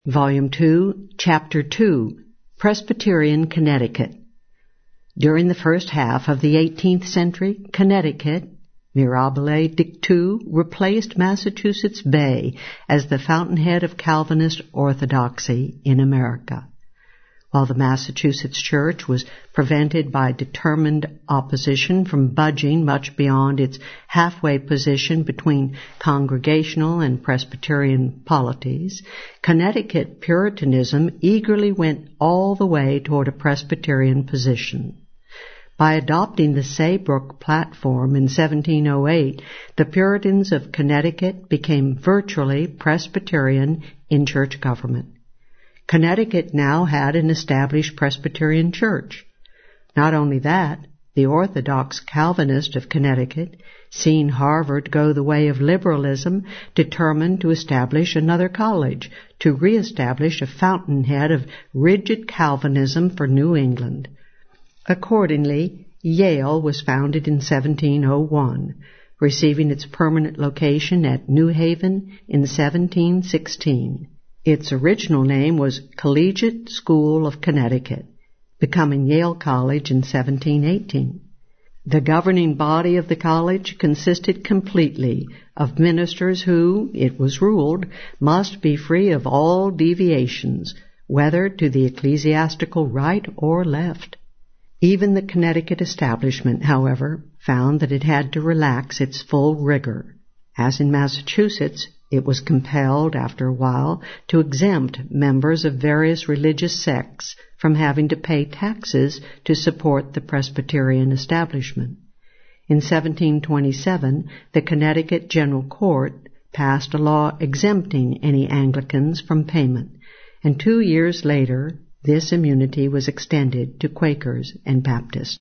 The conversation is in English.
Volume 2, Chapter 2, Presbyterian Connecticut. During the first half of the 18th century, Connecticut, mirabile dictu, replaced Massachusetts Bay as the fountainhead of Calvinist orthodoxy in America. While the Massachusetts Church was prevented by determined opposition from budging much beyond its halfway position between Congregational and Presbyterian polities, Connecticut Puritanism eagerly went all the way toward a Presbyterian position. By adopting the Saybrook Platform in 1708, the Puritans of Connecticut became virtually Presbyterian in church government. Connecticut now had an established Presbyterian church. Not only that, the Orthodox Calvinist of Connecticut, seeing Harvard go the way of liberalism, determined to establish another college, to reestablish a fountainhead of rigid Calvinism for New England. Accordingly, Yale was founded in 1701, receiving its permanent location at New Haven in 1716. Its original name was Collegiate School of Connecticut, becoming Yale College in 1718. The governing body of the college consisted completely of ministers who, it was ruled, must be free of all deviations, whether to the ecclesiastical right or left. Even the Connecticut establishment, however, found that it had to relax its full rigor. As in Massachusetts, it was compelled, after a while, to exempt members of various religious sects from having to pay taxes to support the Presbyterian establishment. In 1727, the Connecticut General Court passed a law exempting any Anglicans from payment, and 2 years later, this immunity was extended to Quakers and Baptists.